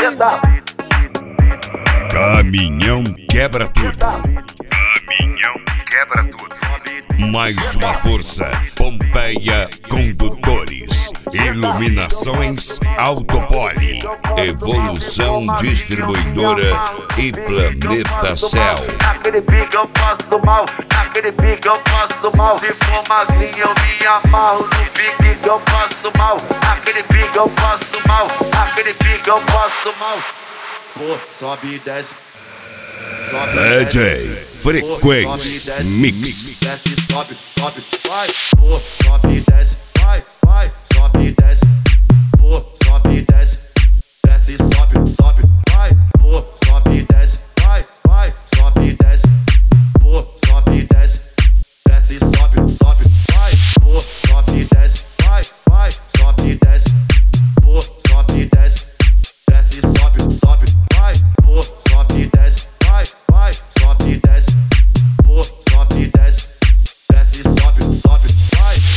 Caminhão quebra tudo. Caminhão quebra tudo. Mais uma força. Pompeia Condutores. Iluminações Autopoli. Evolução Distribuidora e Planeta Céu. Naquele pique eu faço mal, naquele pique eu faço mal. Se for magrinho eu me amarro no pique que eu faço mal. Naquele pique eu faço mal, naquele pique eu faço mal. Pô, sobe e desce. DJ Frequência Mix. Desce, sobe, sobe, vai. Pô, sobe e desce.